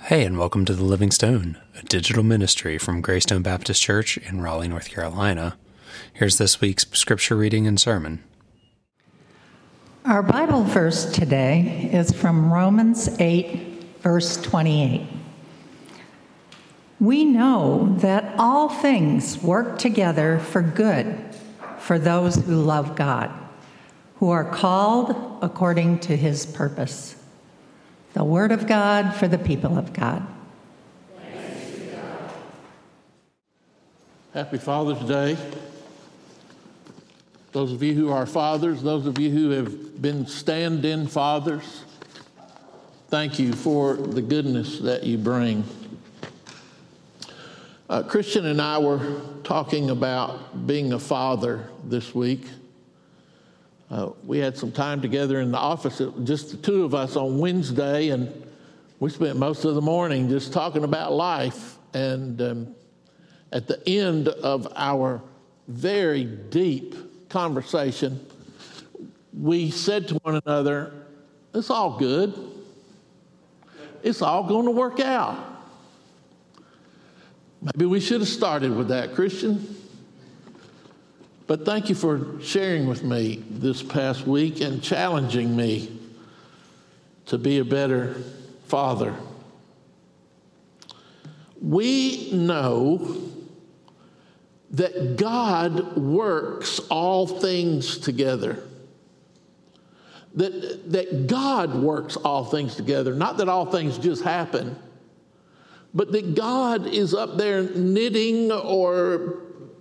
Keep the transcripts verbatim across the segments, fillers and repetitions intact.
Hey, and welcome to The Living Stone, a digital ministry from Greystone Baptist Church in Raleigh, North Carolina. Here's this week's scripture reading and sermon. Our Bible verse today is from Romans eight, verse twenty-eight. We know that all things work together for good for those who love God, who are called according to his purpose. The word of God for the people of God. Happy Father's Day. Those of you who are fathers, those of you who have been stand-in fathers, thank you for the goodness that you bring. Uh, Christian and I were talking about being a father this week. Uh, we had some time together in the office, just the two of us on Wednesday, and we spent most of the morning just talking about life. And um, at the end of our very deep conversation, we said to one another, it's all good. It's all going to work out. Maybe we should have started with that, Christian. But thank you for sharing with me this past week and challenging me to be a better father. We know that God works all things together. That, that God works all things together. Not that all things just happen, but that God is up there knitting or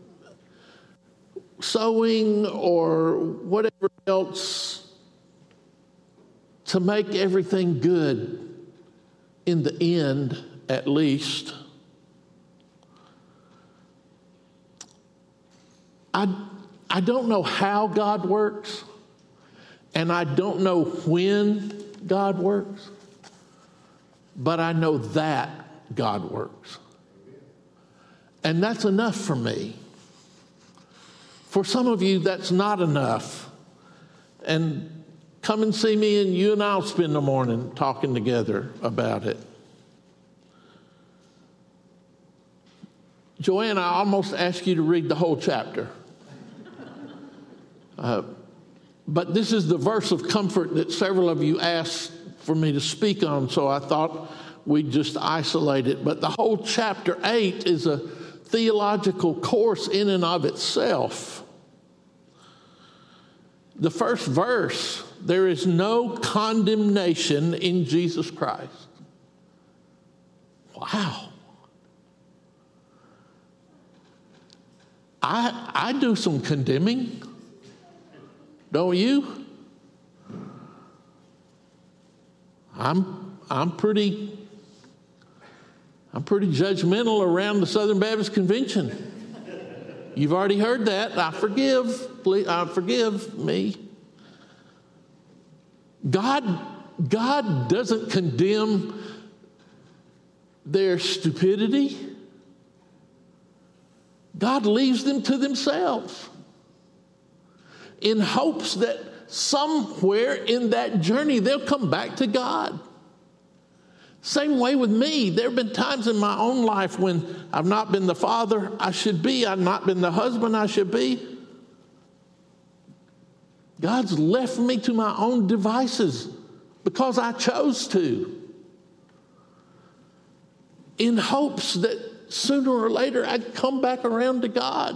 sewing or whatever else to make everything good in the end, at least. I, I don't know how God works, and I don't know when God works, but I know that God works. And that's enough for me. For some of you, that's not enough. And come and see me, and you and I'll spend the morning talking together about it. Joanne, I almost asked you to read the whole chapter. Uh, but this is the verse of comfort that several of you asked for me to speak on, so I thought we'd just isolate it. But the whole chapter eight is a theological course in and of itself. The first verse, there is no condemnation in Jesus Christ. Wow. I I do some condemning. Don't you? I'm I'm pretty I'm pretty judgmental around the Southern Baptist Convention. You've already heard that. I forgive. Please, I forgive me. God, God doesn't condemn their stupidity. God leaves them to themselves in hopes that somewhere in that journey they'll come back to God. Same way with me. There have been times in my own life when I've not been the father I should be. I've not been the husband I should be. God's left me to my own devices because I chose to, in hopes that sooner or later I'd come back around to God.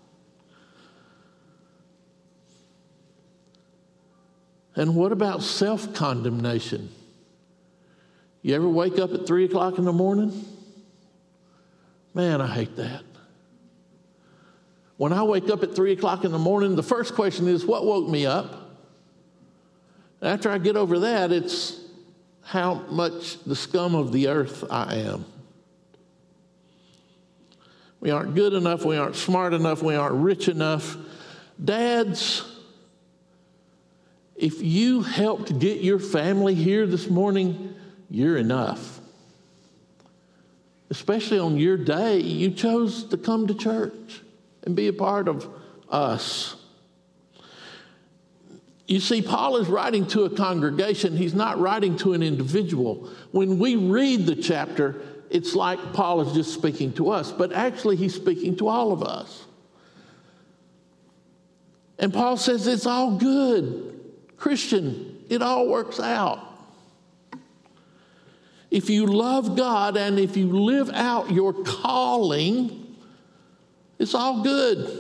And what about self-condemnation? You ever wake up at three o'clock in the morning? Man, I hate that. When I wake up at three o'clock in the morning, the first question is, what woke me up? After I get over that, it's how much the scum of the earth I am. We aren't good enough. We aren't smart enough. We aren't rich enough. Dads, if you helped get your family here this morning, you're enough. Especially on your day, you chose to come to church and be a part of us. You see, Paul is writing to a congregation. He's not writing to an individual. When we read the chapter, it's like Paul is just speaking to us, but actually he's speaking to all of us. And Paul says it's all good. Christian, it all works out. If you love God and if you live out your calling, it's all good.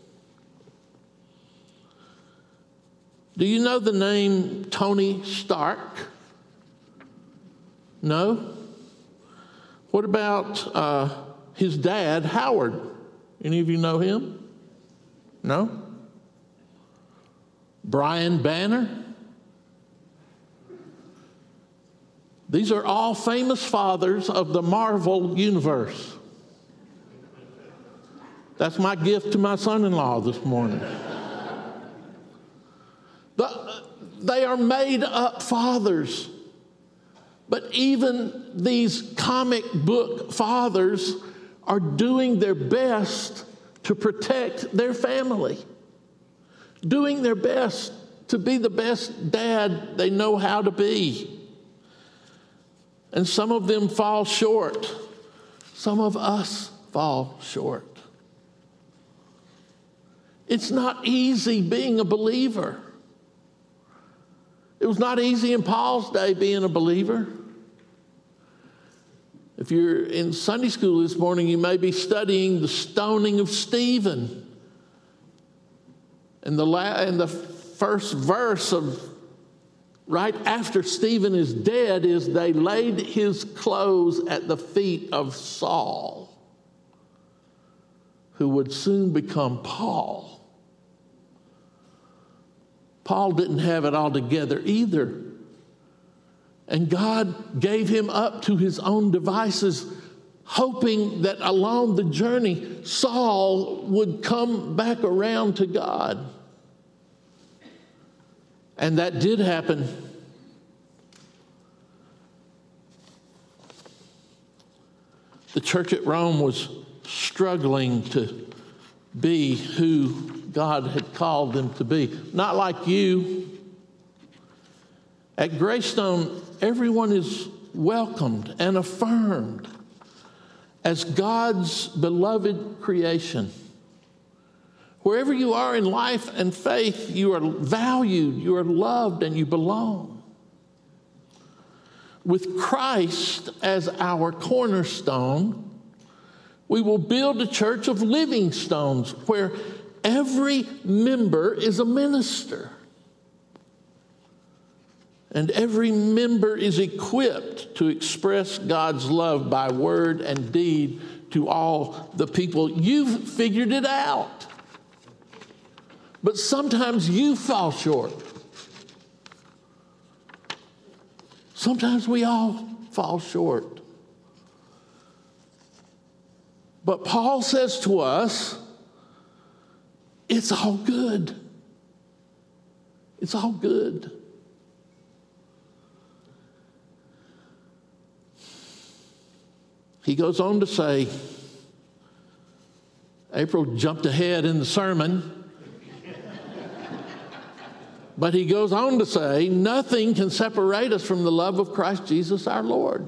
Do you know the name Tony Stark? No? What about uh, his dad, Howard? Any of you know him? No? Brian Banner? These are all famous fathers of the Marvel universe. That's my gift to my son-in-law this morning. The, they are made up fathers. But even these comic book fathers are doing their best to protect their family, doing their best to be the best dad they know how to be. And some of them fall short. Some of us fall short. It's not easy being a believer. It was not easy in Paul's day being a believer. If you're in Sunday school this morning, you may be studying the stoning of Stephen. And the, la- and the first verse of right after Stephen is dead is they laid his clothes at the feet of Saul, who would soon become Paul. Paul didn't have it all together either. And God gave him up to his own devices, hoping that along the journey, Saul would come back around to God. And that did happen. The church at Rome was struggling to be who God had called them to be. Not like you. At Greystone, everyone is welcomed and affirmed as God's beloved creation. Wherever you are in life and faith, you are valued, you are loved, and you belong. With Christ as our cornerstone, we will build a church of living stones where every member is a minister. And every member is equipped to express God's love by word and deed to all the people. You've figured it out. But sometimes you fall short. Sometimes we all fall short. But Paul says to us, it's all good. It's all good. He goes on to say, April jumped ahead in the sermon, but he goes on to say, nothing can separate us from the love of Christ Jesus our Lord.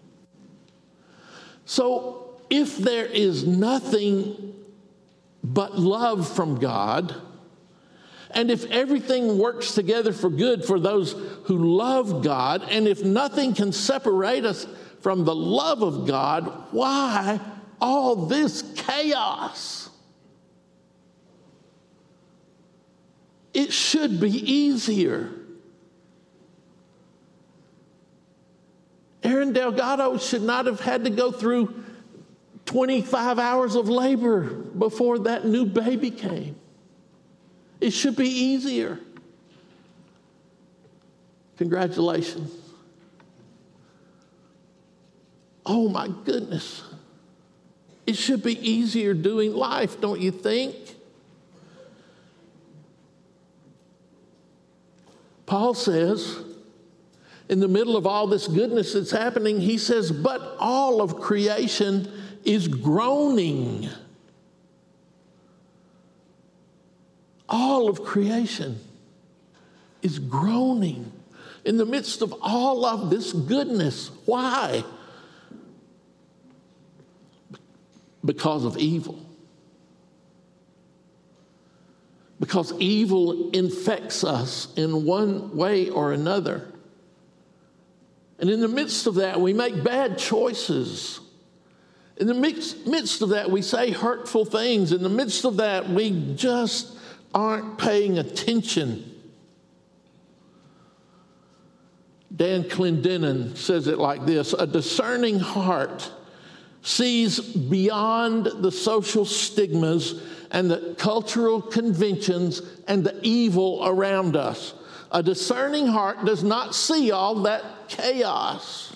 So if there is nothing but love from God, and if everything works together for good for those who love God, and if nothing can separate us from the love of God, why all this chaos? It should be easier. Aaron Delgado should not have had to go through twenty-five hours of labor before that new baby came. It should be easier. Congratulations. Oh my goodness. It should be easier doing life, don't you think? Paul says, in the middle of all this goodness that's happening, he says, but all of creation is groaning. All of creation is groaning in the midst of all of this goodness. Why? Because of evil. Because evil infects us in one way or another. And in the midst of that, we make bad choices. In the midst, midst of that, we say hurtful things. In the midst of that, we just aren't paying attention. Dan Clendenin says it like this: a discerning heart sees beyond the social stigmas and the cultural conventions and the evil around us. A discerning heart does not see all that chaos.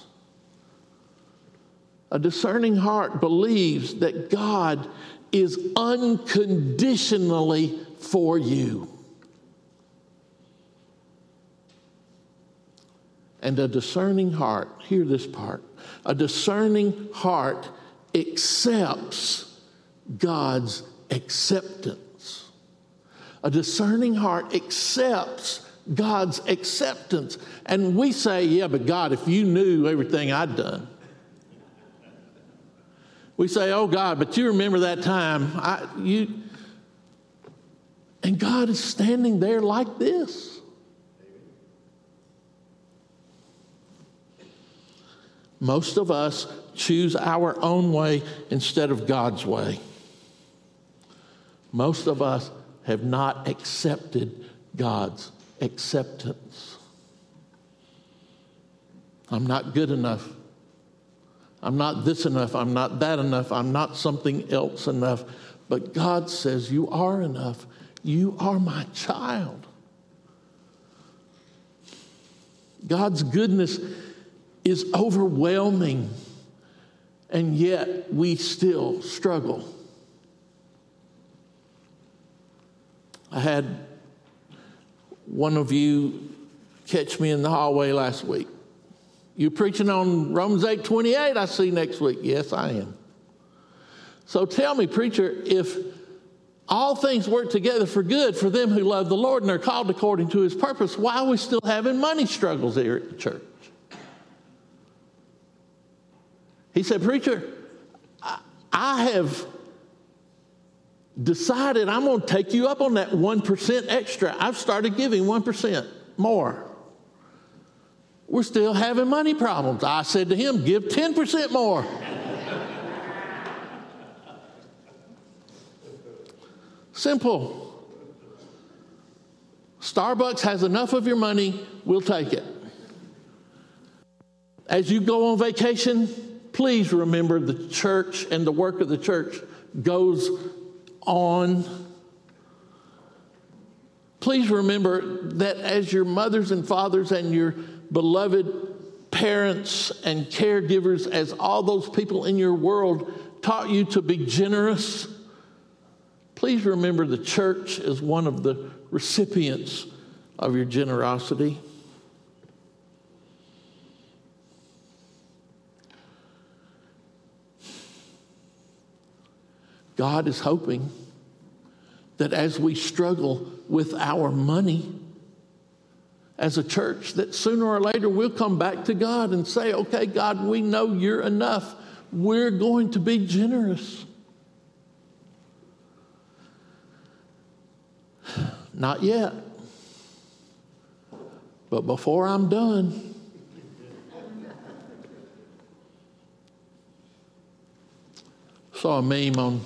A discerning heart believes that God is unconditionally for you. And a discerning heart, hear this part, a discerning heart accepts God's acceptance. A discerning heart accepts God's acceptance. And we say, yeah, but God, if you knew everything I'd done. We say, oh God, but you remember that time. I, you, and God is standing there like this. Most of us choose our own way instead of God's way. Most of us have not accepted God's acceptance. I'm not good enough. I'm not this enough. I'm not that enough. I'm not something else enough. But God says, you are enough. You are my child. God's goodness is overwhelming, and yet we still struggle. I had one of you catch me in the hallway last week. You preaching on Romans eight twenty-eight, I see next week. Yes, I am. So tell me, preacher, if all things work together for good for them who love the Lord and are called according to his purpose, why are we still having money struggles here at the church? He said, preacher, I, I have decided I'm going to take you up on that one percent extra. I've started giving one percent more. We're still having money problems. I said to him, give ten percent more. Simple. Starbucks has enough of your money, we'll take it. As you go on vacation, please remember the church and the work of the church goes on. Please remember that as your mothers and fathers and your beloved parents and caregivers, as all those people in your world taught you to be generous, please remember the church is one of the recipients of your generosity. God is hoping that as we struggle with our money as a church, that sooner or later we'll come back to God and say, okay, God, we know you're enough. We're going to be generous. Not yet. But before I'm done, saw a meme on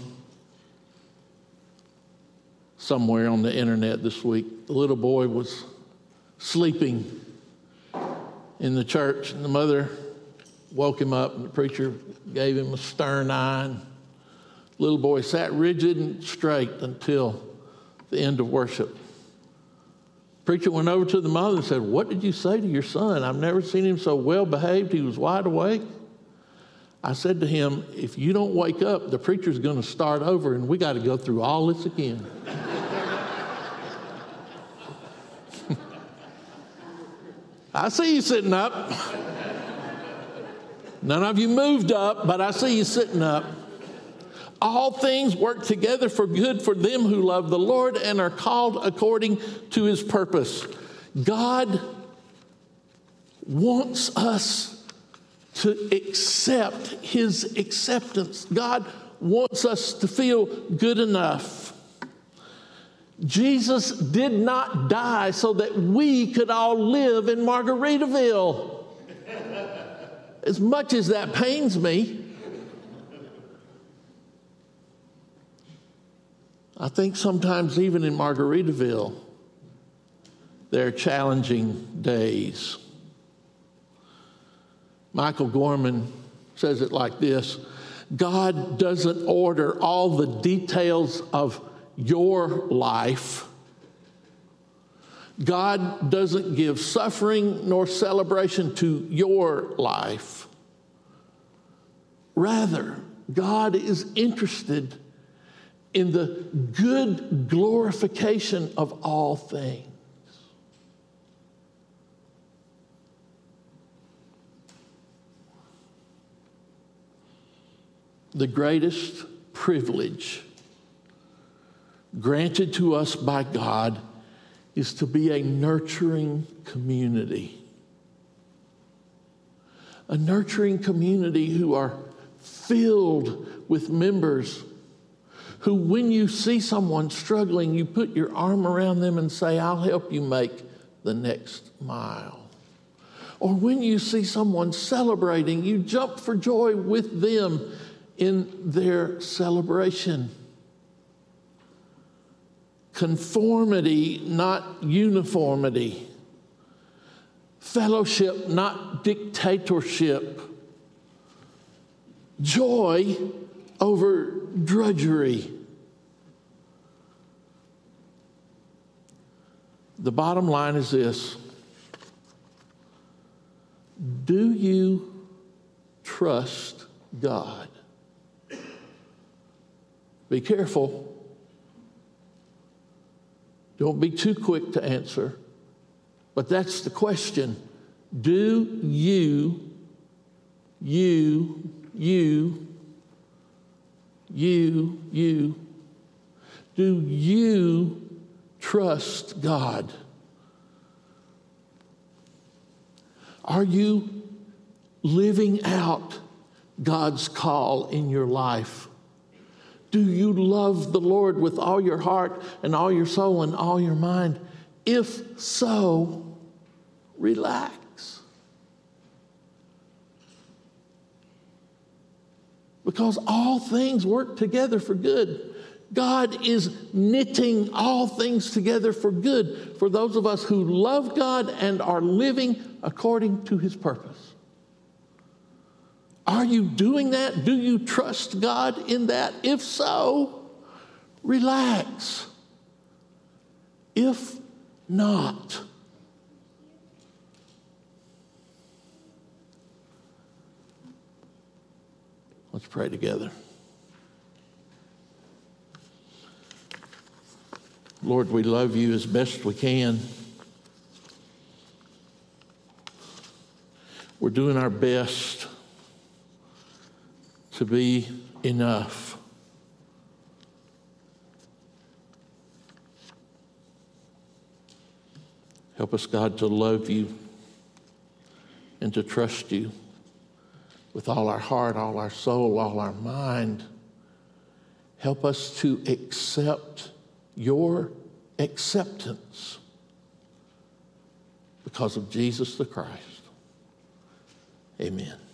somewhere on the internet this week. The little boy was sleeping in the church, and the mother woke him up, and the preacher gave him a stern eye. And the little boy sat rigid and straight until the end of worship. The preacher went over to the mother and said, what did you say to your son? I've never seen him so well behaved. He was wide awake. I said to him, if you don't wake up, the preacher's going to start over, and we got to go through all this again. I see you sitting up. None of you moved up, but I see you sitting up. All things work together for good for them who love the Lord and are called according to his purpose. God wants us to accept his acceptance. God wants us to feel good enough. Jesus did not die so that we could all live in Margaritaville. As much as that pains me, I think sometimes even in Margaritaville, there are challenging days. Michael Gorman says it like this: God doesn't order all the details of your life. God doesn't give suffering nor celebration to your life. Rather, God is interested in the good glorification of all things. The greatest privilege granted to us by God is to be a nurturing community. A nurturing community who are filled with members who, when you see someone struggling, you put your arm around them and say, I'll help you make the next mile. Or when you see someone celebrating, you jump for joy with them in their celebration. Conformity, not uniformity. Fellowship, not dictatorship. Joy over drudgery. The bottom line is this: do you trust God? Be careful. Don't be too quick to answer. But that's the question. Do you, you, you, you, you, do you trust God? Are you living out God's call in your life? Do you love the Lord with all your heart and all your soul and all your mind? If so, relax. Because all things work together for good. God is knitting all things together for good for those of us who love God and are living according to his purpose. Are you doing that? Do you trust God in that? If so, relax. If not, let's pray together. Lord, we love you as best we can. We're doing our best to be enough. Help us, God, to love you and to trust you with all our heart, all our soul, all our mind. Help us to accept your acceptance because of Jesus the Christ. Amen.